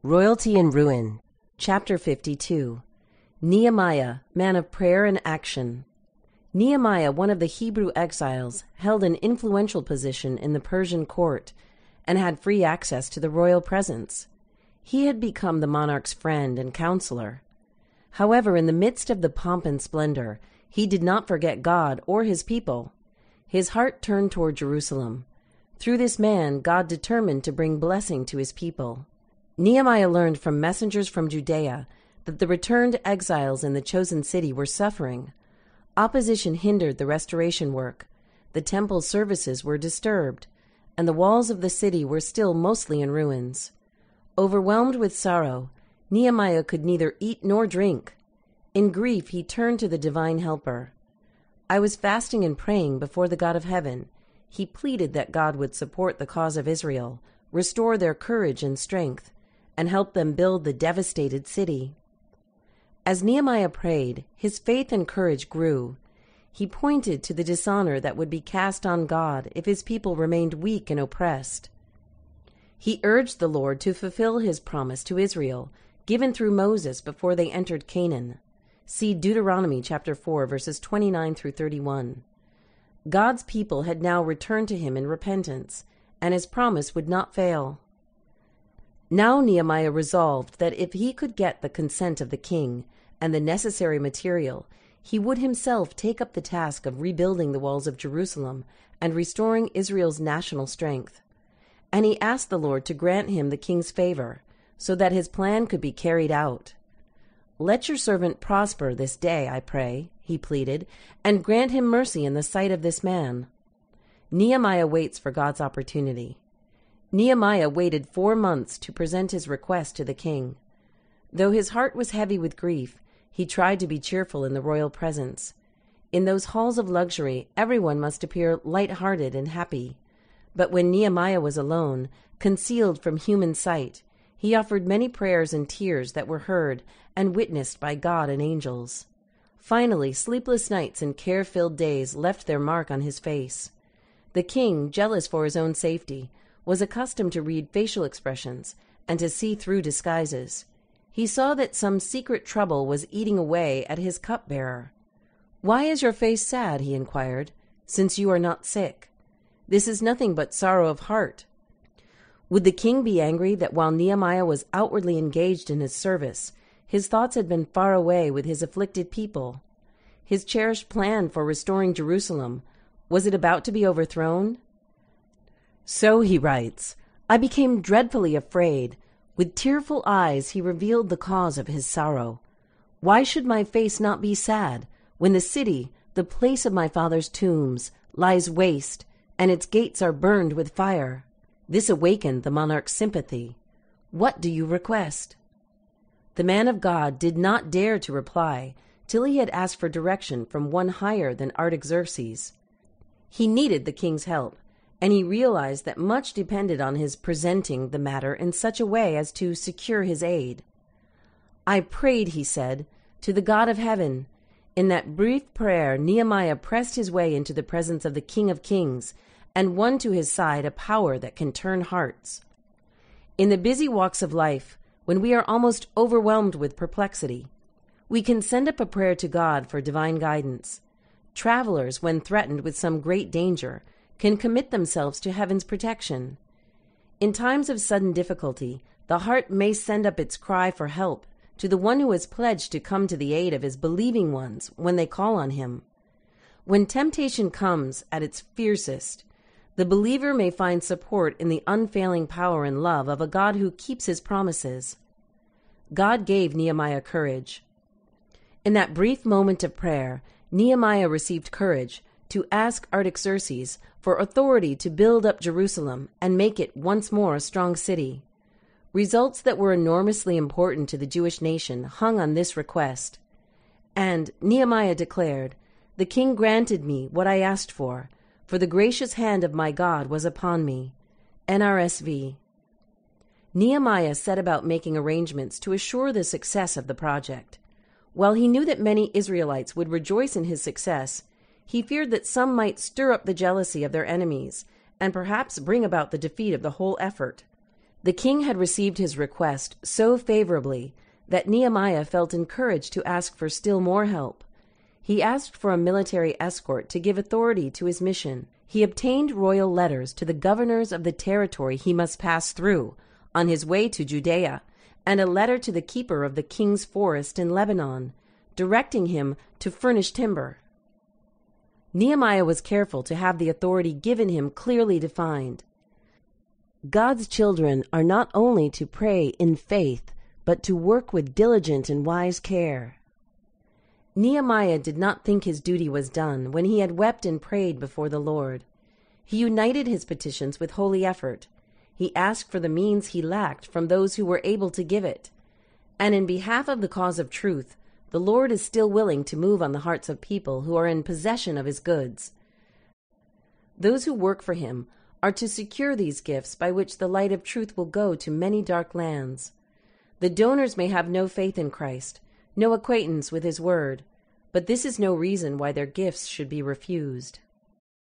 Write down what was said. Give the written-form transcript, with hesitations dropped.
Royalty in Ruin. Chapter 52. Nehemiah, man of prayer and action. Nehemiah, one of the Hebrew exiles, held an influential position in the Persian court and had free access to the royal presence. He had become the monarch's friend and counselor. However, in the midst of the pomp and splendor, he did not forget God or his people. His heart turned toward Jerusalem. Through this man, God determined to bring blessing to his people. Nehemiah learned from messengers from Judea that the returned exiles in the chosen city were suffering. Opposition hindered the restoration work. The temple services were disturbed, and the walls of the city were still mostly in ruins. Overwhelmed with sorrow, Nehemiah could neither eat nor drink. In grief, he turned to the divine helper. "I was fasting and praying before the God of heaven." He pleaded that God would support the cause of Israel, restore their courage and strength, and help them build the devastated city. As Nehemiah prayed, his faith and courage grew. He pointed to the dishonor that would be cast on God if his people remained weak and oppressed. He urged the Lord to fulfill his promise to Israel, given through Moses before they entered Canaan. See Deuteronomy chapter 4, verses 29 through 31. God's people had now returned to him in repentance, and his promise would not fail. Now Nehemiah resolved that if he could get the consent of the king and the necessary material, he would himself take up the task of rebuilding the walls of Jerusalem and restoring Israel's national strength. And he asked the Lord to grant him the king's favor, so that his plan could be carried out. "Let your servant prosper this day, I pray," he pleaded, "and grant him mercy in the sight of this man." Nehemiah waits for God's opportunity. Nehemiah waited 4 months to present his request to the king. Though his heart was heavy with grief, he tried to be cheerful in the royal presence. In those halls of luxury, everyone must appear light-hearted and happy. But when Nehemiah was alone, concealed from human sight, he offered many prayers and tears that were heard and witnessed by God and angels. Finally, sleepless nights and care-filled days left their mark on his face. The king, jealous for his own safety, was accustomed to read facial expressions and to see through disguises. He saw that some secret trouble was eating away at his cupbearer. "Why is your face sad?" he inquired, "since you are not sick? This is nothing but sorrow of heart." Would the king be angry that while Nehemiah was outwardly engaged in his service, his thoughts had been far away with his afflicted people? His cherished plan for restoring Jerusalem, was it about to be overthrown? So he writes, "I became dreadfully afraid. With tearful eyes he revealed the cause of his sorrow. Why should my face not be sad, when the city, the place of my father's tombs, lies waste, and its gates are burned with fire?" This awakened the monarch's sympathy. "What do you request?" The man of God did not dare to reply till he had asked for direction from one higher than Artaxerxes. He needed the king's help, and he realized that much depended on his presenting the matter in such a way as to secure his aid. "I prayed," he said, "to the God of heaven." In that brief prayer, Nehemiah pressed his way into the presence of the King of Kings and won to his side a power that can turn hearts. In the busy walks of life, when we are almost overwhelmed with perplexity, we can send up a prayer to God for divine guidance. Travelers, when threatened with some great danger, can commit themselves to heaven's protection. In times of sudden difficulty, the heart may send up its cry for help to the one who has pledged to come to the aid of his believing ones when they call on him. When temptation comes at its fiercest, the believer may find support in the unfailing power and love of a God who keeps his promises. God gave Nehemiah courage. In that brief moment of prayer, Nehemiah received courage to ask Artaxerxes for authority to build up Jerusalem and make it once more a strong city. Results that were enormously important to the Jewish nation hung on this request. And Nehemiah declared, "The king granted me what I asked for the gracious hand of my God was upon me." NRSV. Nehemiah set about making arrangements to assure the success of the project. While he knew that many Israelites would rejoice in his success, he feared that some might stir up the jealousy of their enemies and perhaps bring about the defeat of the whole effort. The king had received his request so favorably that Nehemiah felt encouraged to ask for still more help. He asked for a military escort to give authority to his mission. He obtained royal letters to the governors of the territory he must pass through on his way to Judea, and a letter to the keeper of the king's forest in Lebanon, directing him to furnish timber. Nehemiah was careful to have the authority given him clearly defined. God's children are not only to pray in faith, but to work with diligent and wise care. Nehemiah did not think his duty was done when he had wept and prayed before the Lord. He united his petitions with holy effort. He asked for the means he lacked from those who were able to give it. And in behalf of the cause of truth, the Lord is still willing to move on the hearts of people who are in possession of his goods. Those who work for him are to secure these gifts by which the light of truth will go to many dark lands. The donors may have no faith in Christ, no acquaintance with his word, but this is no reason why their gifts should be refused.